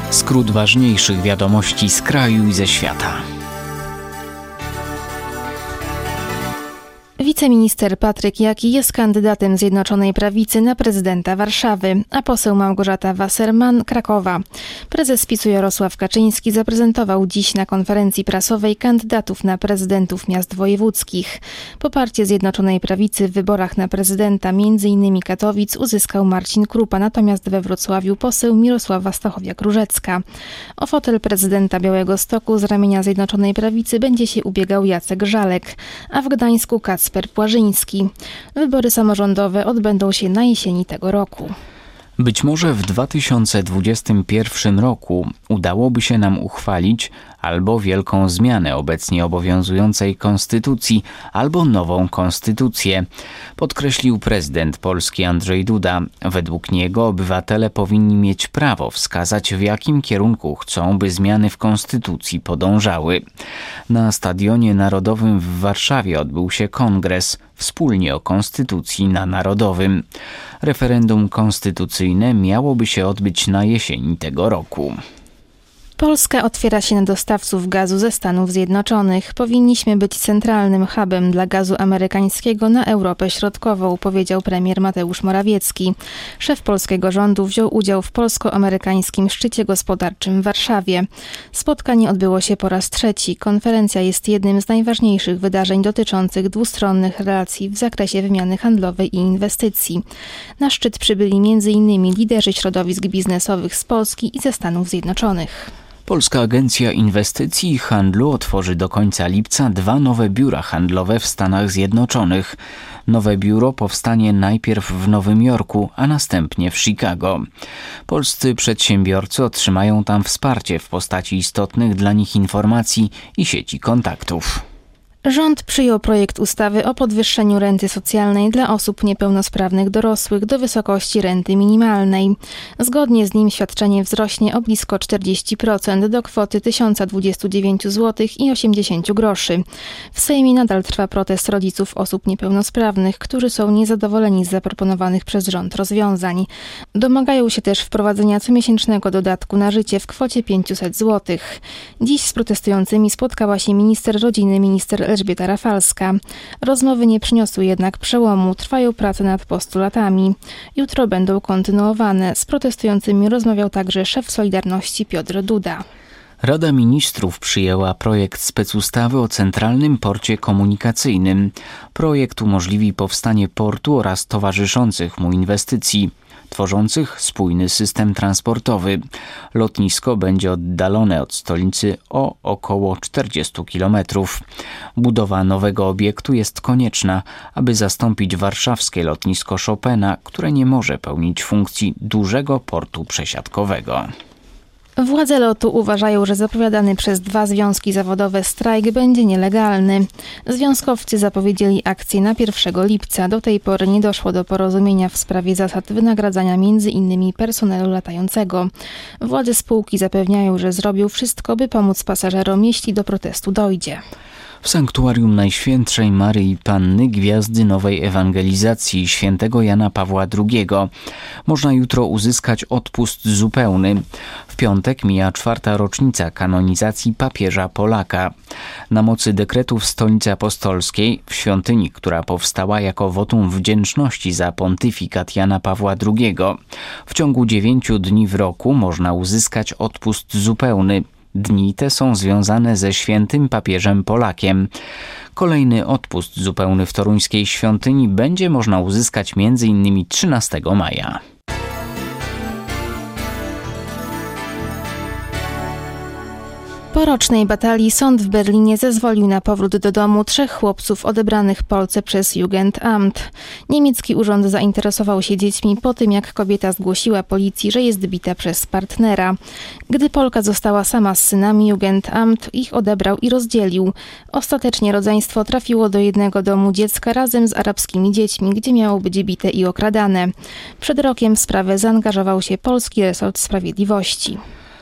Skrót ważniejszych wiadomości z kraju i ze świata. Wiceminister Patryk Jaki jest kandydatem Zjednoczonej Prawicy na prezydenta Warszawy, a poseł Małgorzata Wasserman Krakowa. Prezes PiS-u Jarosław Kaczyński zaprezentował dziś na konferencji prasowej kandydatów na prezydentów miast wojewódzkich. Poparcie Zjednoczonej Prawicy w wyborach na prezydenta m.in. Katowic uzyskał Marcin Krupa, natomiast we Wrocławiu poseł Mirosława Stachowiak-Różecka. O fotel prezydenta Białegostoku z ramienia Zjednoczonej Prawicy będzie się ubiegał Jacek Żalek, a w Gdańsku Kacper Płażyński. Wybory samorządowe odbędą się na jesieni tego roku. Być może w 2021 roku udałoby się nam uchwalić albo wielką zmianę obecnie obowiązującej konstytucji, albo nową konstytucję, podkreślił prezydent Polski Andrzej Duda. Według niego obywatele powinni mieć prawo wskazać, w jakim kierunku chcą, by zmiany w konstytucji podążały. Na Stadionie Narodowym w Warszawie odbył się kongres Wspólnie o Konstytucji na Narodowym. Referendum konstytucyjne miałoby się odbyć na jesieni tego roku. Polska otwiera się na dostawców gazu ze Stanów Zjednoczonych. Powinniśmy być centralnym hubem dla gazu amerykańskiego na Europę Środkową, powiedział premier Mateusz Morawiecki. Szef polskiego rządu wziął udział w polsko-amerykańskim szczycie gospodarczym w Warszawie. Spotkanie odbyło się po raz trzeci. Konferencja jest jednym z najważniejszych wydarzeń dotyczących dwustronnych relacji w zakresie wymiany handlowej i inwestycji. Na szczyt przybyli m.in. liderzy środowisk biznesowych z Polski i ze Stanów Zjednoczonych. Polska Agencja Inwestycji i Handlu otworzy do końca lipca 2 nowe biura handlowe w Stanach Zjednoczonych. Nowe biuro powstanie najpierw w Nowym Jorku, a następnie w Chicago. Polscy przedsiębiorcy otrzymają tam wsparcie w postaci istotnych dla nich informacji i sieci kontaktów. Rząd przyjął projekt ustawy o podwyższeniu renty socjalnej dla osób niepełnosprawnych dorosłych do wysokości renty minimalnej. Zgodnie z nim świadczenie wzrośnie o blisko 40% do kwoty 1029 zł i 80 groszy. W Sejmie nadal trwa protest rodziców osób niepełnosprawnych, którzy są niezadowoleni z zaproponowanych przez rząd rozwiązań. Domagają się też wprowadzenia comiesięcznego dodatku na życie w kwocie 500 zł. Dziś z protestującymi spotkała się minister rodziny, minister Elżbieta Rafalska. Rozmowy nie przyniosły jednak przełomu, trwają prace nad postulatami. Jutro będą kontynuowane. Z protestującymi rozmawiał także szef Solidarności Piotr Duda. Rada Ministrów przyjęła projekt specustawy o Centralnym Porcie Komunikacyjnym. Projekt umożliwi powstanie portu oraz towarzyszących mu inwestycji, tworzących spójny system transportowy. Lotnisko będzie oddalone od stolicy o około 40 km. Budowa nowego obiektu jest konieczna, aby zastąpić warszawskie lotnisko Chopina, które nie może pełnić funkcji dużego portu przesiadkowego. Władze LOT-u uważają, że zapowiadany przez 2 związki zawodowe strajk będzie nielegalny. Związkowcy zapowiedzieli akcję na 1 lipca. Do tej pory nie doszło do porozumienia w sprawie zasad wynagradzania m.in. personelu latającego. Władze spółki zapewniają, że zrobią wszystko, by pomóc pasażerom, jeśli do protestu dojdzie. W sanktuarium Najświętszej Maryi Panny Gwiazdy Nowej Ewangelizacji świętego Jana Pawła II można jutro uzyskać odpust zupełny. W piątek mija 4. rocznica kanonizacji papieża Polaka. Na mocy dekretów Stolicy Apostolskiej w świątyni, która powstała jako wotum wdzięczności za pontyfikat Jana Pawła II, w ciągu 9 dni w roku można uzyskać odpust zupełny. Dni te są związane ze świętym papieżem Polakiem. Kolejny odpust zupełny w toruńskiej świątyni będzie można uzyskać m.in. 13 maja. Po rocznej batalii sąd w Berlinie zezwolił na powrót do domu 3 chłopców odebranych Polce przez Jugendamt. Niemiecki urząd zainteresował się dziećmi po tym, jak kobieta zgłosiła policji, że jest bita przez partnera. Gdy Polka została sama z synami, Jugendamt ich odebrał i rozdzielił. Ostatecznie rodzeństwo trafiło do jednego domu dziecka razem z arabskimi dziećmi, gdzie miało być bite i okradane. Przed rokiem w sprawę zaangażował się polski resort sprawiedliwości.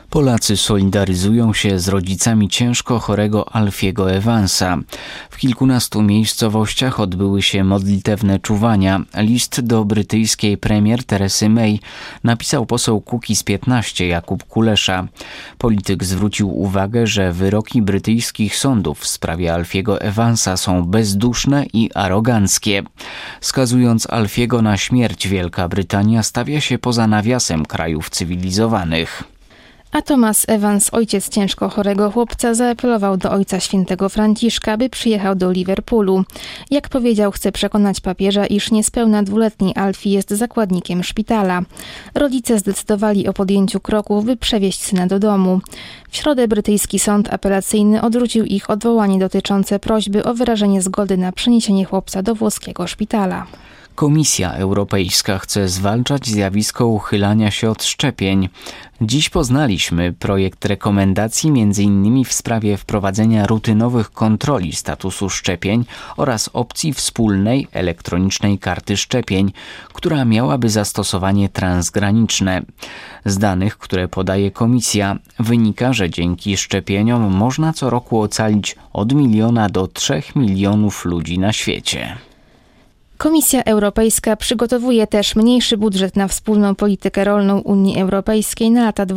Polacy solidaryzują się z rodzicami ciężko chorego Alfiego Evansa. W kilkunastu miejscowościach odbyły się modlitewne czuwania. List do brytyjskiej premier Teresy May napisał poseł Kukiz 15 Jakub Kulesza. Polityk zwrócił uwagę, że wyroki brytyjskich sądów w sprawie Alfiego Evansa są bezduszne i aroganckie. Skazując Alfiego na śmierć, Wielka Brytania stawia się poza nawiasem krajów cywilizowanych. A Thomas Evans, ojciec ciężko chorego chłopca, zaapelował do Ojca Świętego Franciszka, by przyjechał do Liverpoolu. Jak powiedział, chce przekonać papieża, iż niespełna 2-letni Alfie jest zakładnikiem szpitala. Rodzice zdecydowali o podjęciu kroków, by przewieźć syna do domu. W środę brytyjski sąd apelacyjny odrzucił ich odwołanie dotyczące prośby o wyrażenie zgody na przeniesienie chłopca do włoskiego szpitala. Komisja Europejska chce zwalczać zjawisko uchylania się od szczepień. Dziś poznaliśmy projekt rekomendacji m.in. w sprawie wprowadzenia rutynowych kontroli statusu szczepień oraz opcji wspólnej elektronicznej karty szczepień, która miałaby zastosowanie transgraniczne. Z danych, które podaje Komisja, wynika, że dzięki szczepieniom można co roku ocalić od 1 miliona do 3 milionów ludzi na świecie. Komisja Europejska przygotowuje też mniejszy budżet na wspólną politykę rolną Unii Europejskiej na lata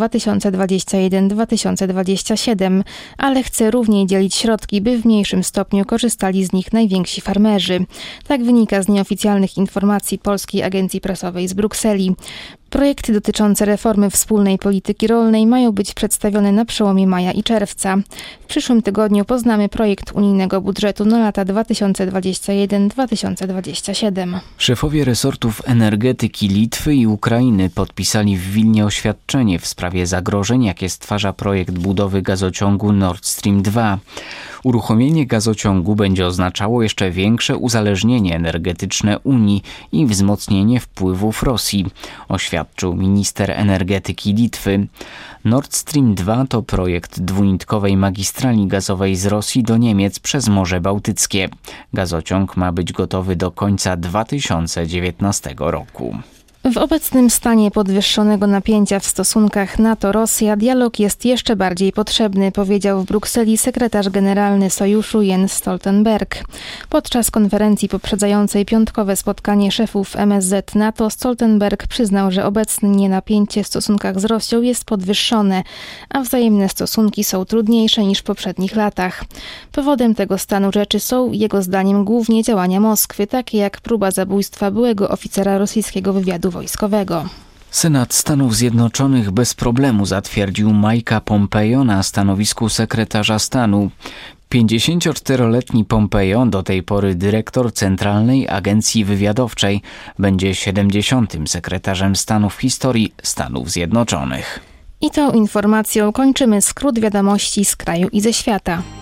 2021-2027, ale chce równiej dzielić środki, by w mniejszym stopniu korzystali z nich najwięksi farmerzy. Tak wynika z nieoficjalnych informacji Polskiej Agencji Prasowej z Brukseli. Projekty dotyczące reformy wspólnej polityki rolnej mają być przedstawione na przełomie maja i czerwca. W przyszłym tygodniu poznamy projekt unijnego budżetu na lata 2021-2027. Szefowie resortów energetyki Litwy i Ukrainy podpisali w Wilnie oświadczenie w sprawie zagrożeń, jakie stwarza projekt budowy gazociągu Nord Stream 2. Uruchomienie gazociągu będzie oznaczało jeszcze większe uzależnienie energetyczne Unii i wzmocnienie wpływów Rosji, oświadczył minister energetyki Litwy. Nord Stream 2 to projekt dwunitkowej magistrali gazowej z Rosji do Niemiec przez Morze Bałtyckie. Gazociąg ma być gotowy do końca 2019 roku. W obecnym stanie podwyższonego napięcia w stosunkach NATO-Rosja dialog jest jeszcze bardziej potrzebny, powiedział w Brukseli sekretarz generalny Sojuszu Jens Stoltenberg. Podczas konferencji poprzedzającej piątkowe spotkanie szefów MSZ NATO Stoltenberg przyznał, że obecnie napięcie w stosunkach z Rosją jest podwyższone, a wzajemne stosunki są trudniejsze niż w poprzednich latach. Powodem tego stanu rzeczy są, jego zdaniem, głównie działania Moskwy, takie jak próba zabójstwa byłego oficera rosyjskiego wywiadu wojskowego. Senat Stanów Zjednoczonych bez problemu zatwierdził Mike'a Pompeo na stanowisku sekretarza stanu. 54-letni Pompeo, do tej pory dyrektor Centralnej Agencji Wywiadowczej, będzie 70. sekretarzem stanu w historii Stanów Zjednoczonych. I tą informacją kończymy skrót wiadomości z kraju i ze świata.